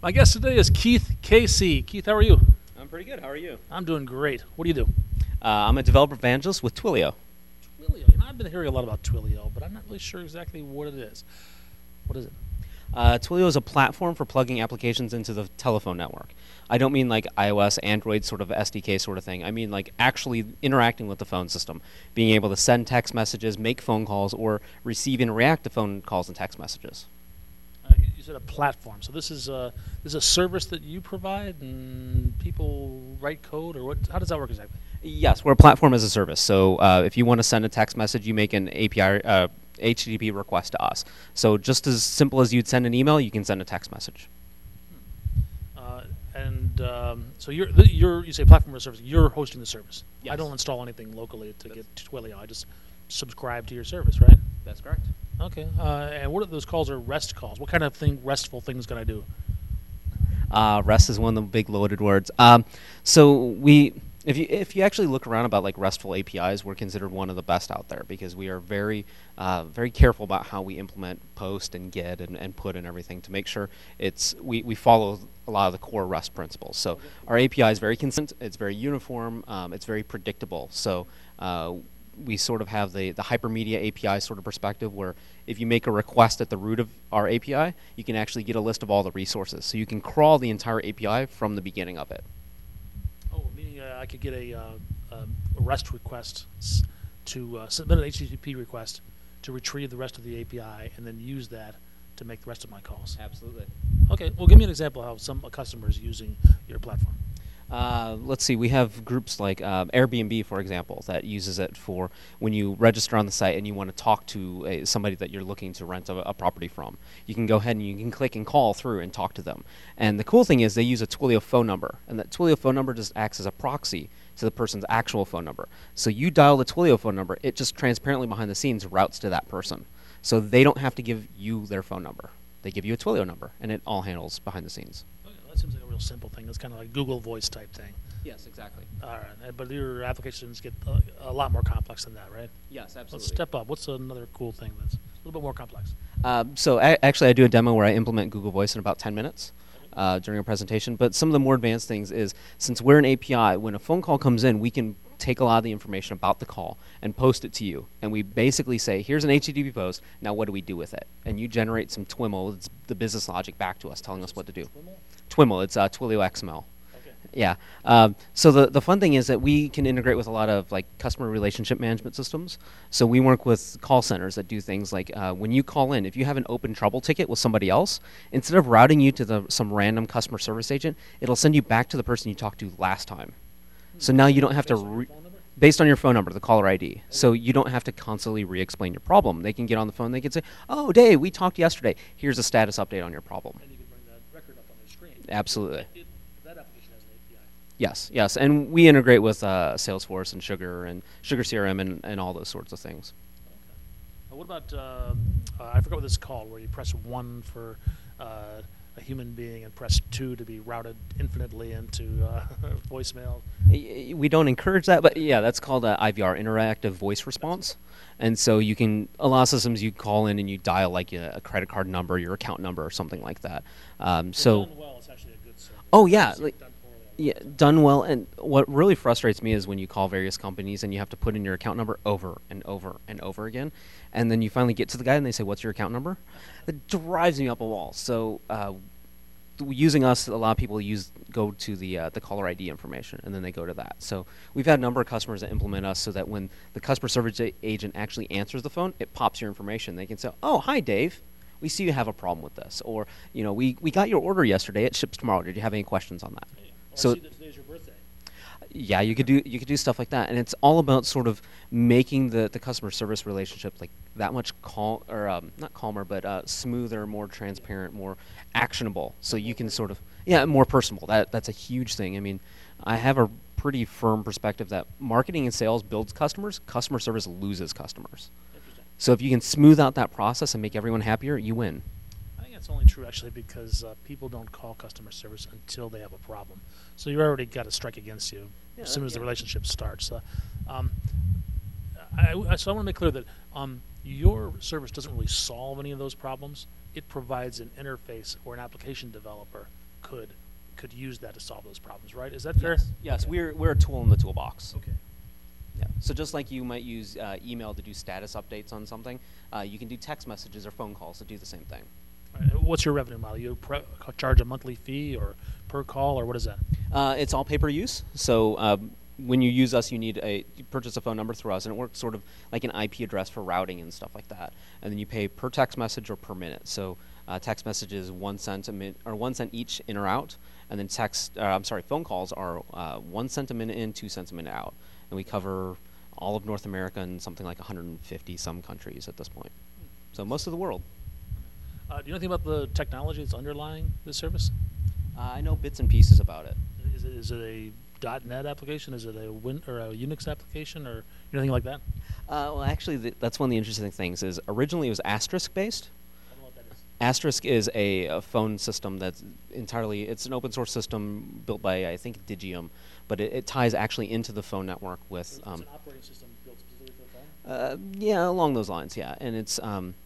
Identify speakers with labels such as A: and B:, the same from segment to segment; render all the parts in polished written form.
A: My guest today is Keith Casey. Keith, how are you?
B: I'm pretty good. How are you?
A: I'm doing great. What do you do?
B: I'm a developer evangelist with Twilio.
A: Twilio. You know, I've been hearing a lot about Twilio, but I'm not really sure exactly what it is. What is it?
B: Twilio is a platform for plugging applications into the telephone network. I don't mean like iOS, Android sort of SDK sort of thing. I mean like actually interacting with the phone system, being able to send text messages, make phone calls, or receive and react to phone calls and text messages.
A: You said a platform. So this is a service that you provide, and people write code, or what? How does that work exactly?
B: Yes, we're a platform as a service. So if you want to send a text message, you make an API HTTP request to us. So just as simple as you'd send an email, you can send a text message.
A: So you say platform as a service. You're hosting the service.
B: Yes.
A: I don't install anything locally to get to Twilio. I just subscribe to your service, right?
B: That's correct.
A: Okay. And what are those calls? Are REST calls? What kind of restful things can I do?
B: REST is one of the big loaded words. If you actually look around about like RESTful APIs, we're considered one of the best out there because we are very careful about how we implement POST and GET and PUT and everything to make sure we follow a lot of the core REST principles. So our API is very consistent, it's very uniform, it's very predictable. So we sort of have the hypermedia API sort of perspective where if you make a request at the root of our API, you can actually get a list of all the resources. So you can crawl the entire API from the beginning of it.
A: Oh, meaning I could get a REST request to submit an HTTP request to retrieve the rest of the API and then use that to make the rest of my calls.
B: Absolutely.
A: Okay, well, give me an example of how a customer is using your platform.
B: Let's see, we have groups like Airbnb, for example, that uses it for when you register on the site and you want to talk to somebody that you're looking to rent a property from. You can go ahead and you can click and call through and talk to them. And the cool thing is they use a Twilio phone number, and that Twilio phone number just acts as a proxy to the person's actual phone number. So you dial the Twilio phone number, it just transparently behind the scenes routes to that person. So they don't have to give you their phone number. They give you a Twilio number, and it all handles behind the scenes.
A: That seems like a real simple thing. It's kind of like Google Voice type thing.
B: Yes, exactly.
A: All right, but your applications get a lot more complex than that, right?
B: Yes, absolutely.
A: Let's step up. What's another cool thing that's a little bit more complex?
B: Actually, I do a demo where I implement Google Voice in about 10 minutes during a presentation. But some of the more advanced things is, since we're an API, when a phone call comes in, we can take a lot of the information about the call and post it to you. And we basically say, here's an HTTP post, now what do we do with it? And you generate some TWIML, it's the business logic back to us telling us what to do. TWIML, it's Twilio XML.
A: Okay.
B: Yeah. So the fun thing is that we can integrate with a lot of like customer relationship management systems. So we work with call centers that do things like when you call in, if you have an open trouble ticket with somebody else, instead of routing you to some random customer service agent, it'll send you back to the person you talked to last time. So now you don't have to based on your phone number, the caller ID. Okay. So you don't have to constantly re-explain your problem. They can get on the phone. They can say, "Oh, Dave, we talked yesterday. Here's a status update on your problem."
A: And you can bring that record up on the screen.
B: Absolutely.
A: That application has an API.
B: Yes, and we integrate with Salesforce and Sugar CRM and all those sorts of things.
A: Okay. What about I forgot what this is called, where you press 1 for a human being and press 2 to be routed infinitely into voicemail.
B: We don't encourage that, but yeah, that's called IVR, interactive voice response. And so a lot of systems you call in and you dial like a credit card number, your account number, or something like that.
A: Done well, it's actually a good service.
B: Oh yeah. Done well, and what really frustrates me is when you call various companies and you have to put in your account number over and over and over again, and then you finally get to the guy and they say, "What's your account number?" That drives me up a wall. So using us, a lot of people go to the caller ID information, and then they go to that. So we've had a number of customers that implement us so that when the customer service agent actually answers the phone, it pops your information. They can say, "Oh, hi, Dave. We see you have a problem with this," or we got your order yesterday. It ships tomorrow. Did you have any questions on that?
A: So I see that today's your birthday.
B: Yeah, you could do stuff like that, and it's all about sort of making the customer service relationship like that much not calmer, but smoother, more transparent, more actionable. So you can sort of more personable. That's a huge thing. I mean, I have a pretty firm perspective that marketing and sales builds customers. Customer service loses customers. So if you can smooth out that process and make everyone happier, you win.
A: I think that's only true actually because people don't call customer service until they have a problem. So you already got a strike against you as soon as the relationship starts. So I want to make clear that your service doesn't really solve any of those problems. It provides an interface where an application developer could use that to solve those problems, right? Is that fair?
B: Yes,
A: Okay.
B: we're a tool in the toolbox.
A: Okay.
B: Yeah. So just like you might use email to do status updates on something, you can do text messages or phone calls to do the same thing.
A: All right, what's your revenue model? You charge a monthly fee or per call, or what is that?
B: It's all pay per use. So when you use us, you purchase a phone number through us, and it works sort of like an IP address for routing and stuff like that. And then you pay per text message or per minute. So text messages 1 cent a minute or 1 cent each in or out, and then phone calls are 1 cent a minute in, 2 cents a minute out, and we cover all of North America and something like 150 some countries at this point. So most of the world.
A: Do you know anything about the technology that's underlying this service?
B: I know bits and pieces about it.
A: Is it a .NET application? Is it a Unix application, or anything like that?
B: Well, actually, that's one of the interesting things. Is originally it was Asterisk based.
A: I don't know what that is.
B: Asterisk is a phone system that's it's an open source system built by, I think, Digium, but it ties actually into the phone network with.
A: It's an operating system built specifically for the phone?
B: Yeah, along those lines, yeah. And it's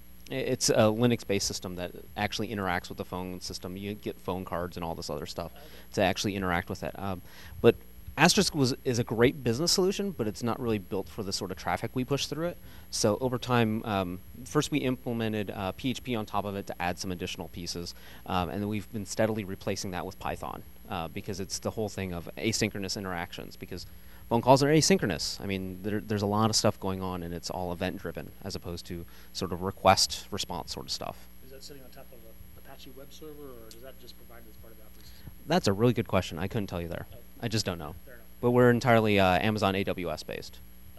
B: a Linux-based system that actually interacts with the phone system. You get phone cards and all this other stuff to actually interact with it. But Asterisk is a great business solution, but it's not really built for the sort of traffic we push through it. So over time, first we implemented PHP on top of it to add some additional pieces, and then we've been steadily replacing that with Python because it's the whole thing of asynchronous interactions, because phone calls are asynchronous. I mean, there's a lot of stuff going on, and it's all event-driven as opposed to sort of request-response sort of stuff.
A: Is that sitting on top of an Apache web server, or does that just provide as part of the operating system?
B: That's a really good question. I couldn't tell you there. I just don't know.
A: Fair enough.
B: But we're entirely Amazon AWS-based.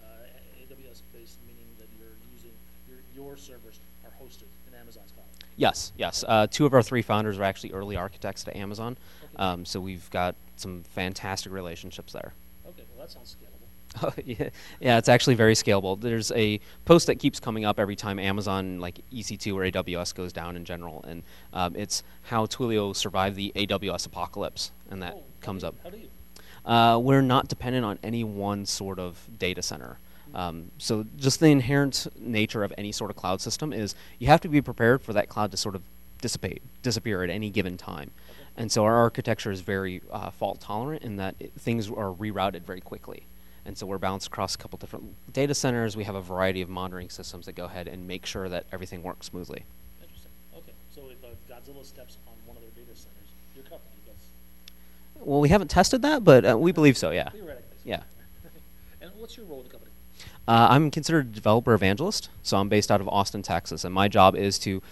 A: AWS-based, meaning that you're using your servers are hosted in Amazon's cloud.
B: Yes. 2 of our 3 founders are actually early architects to Amazon, so we've got some fantastic relationships there.
A: Okay, well that sounds scalable.
B: Yeah, it's actually very scalable. There's a post that keeps coming up every time Amazon, like EC2 or AWS, goes down in general, and it's how Twilio survived the AWS apocalypse, and that comes up.
A: How do you?
B: We're not dependent on any one sort of data center. So just the inherent nature of any sort of cloud system is you have to be prepared for that cloud to sort of disappear at any given time. And so our architecture is very fault tolerant in that things are rerouted very quickly. And so we're balanced across a couple different data centers. We have a variety of monitoring systems that go ahead and make sure that everything works smoothly.
A: Interesting. Okay, so if Godzilla steps on one of their data centers, you're covered.
B: Well, we haven't tested that, but we believe so, yeah.
A: Theoretically.
B: Yeah.
A: And what's your role in the company?
B: I'm considered a developer evangelist, so I'm based out of Austin, Texas, and my job is to,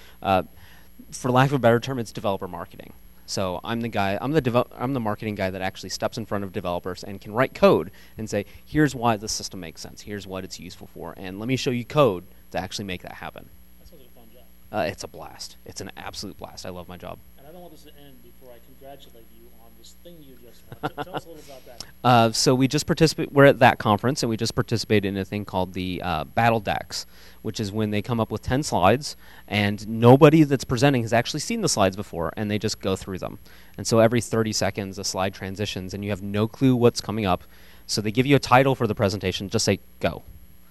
B: for lack of a better term, it's developer marketing. So I'm the marketing guy that actually steps in front of developers and can write code and say, here's why this system makes sense, here's what it's useful for, and let me show you code to actually make that happen.
A: That sounds like a fun job.
B: It's a blast. It's an absolute blast. I love my job.
A: And I don't want this to end before I congratulate you on this thing you just won. Tell us a little about that.
B: So we just we're at that conference, and we just participated in a thing called the Battle Decks, which is when they come up with 10 slides, and nobody that's presenting has actually seen the slides before, and they just go through them. And so every 30 seconds, a slide transitions, and you have no clue what's coming up. So they give you a title for the presentation, just say, go.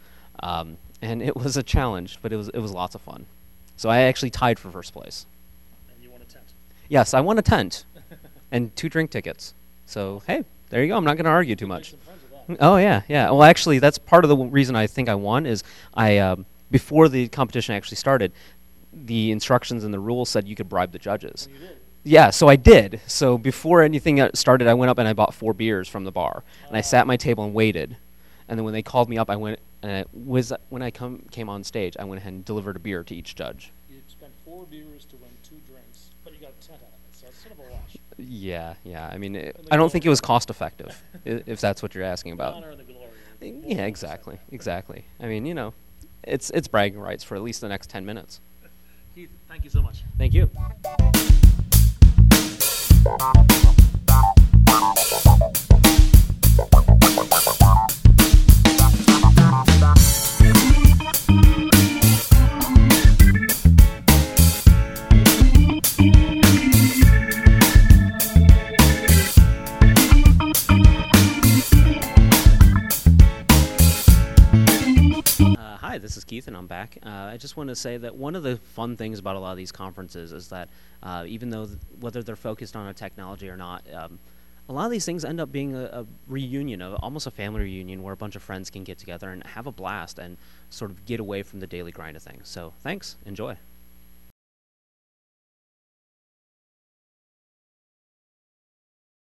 B: And it was a challenge, but it was lots of fun. So I actually tied for first place.
A: And you won a tent.
B: Yes, I won a tent and 2 drink tickets. So, hey, there you go. I'm not going to argue too much. Oh, yeah. Well, actually, that's part of the reason I think I won is before the competition actually started, the instructions and the rules said you could bribe the judges.
A: You did.
B: Yeah, so I did. So before anything started, I went up and I bought 4 beers from the bar. And I sat at my table and waited. And then when they called me up, I went, and when I came on stage, I went ahead and delivered a beer to each judge.
A: You spent 4 beers to win 2 drinks, but you got a tent out of it, so it's sort of a wash.
B: Yeah. I mean, I don't think it was cost effective, if that's what you're asking about.
A: The honor and the glory.
B: Yeah, exactly. I mean, it's bragging rights for at least the next 10 minutes.
A: Keith, thank you so much.
B: Thank you. Hi, this is Keith, and I'm back. I just want to say that one of the fun things about a lot of these conferences is that even though whether they're focused on a technology or not, a lot of these things end up being a reunion, almost a family reunion, where a bunch of friends can get together and have a blast and sort of get away from the daily grind of things. So thanks. Enjoy.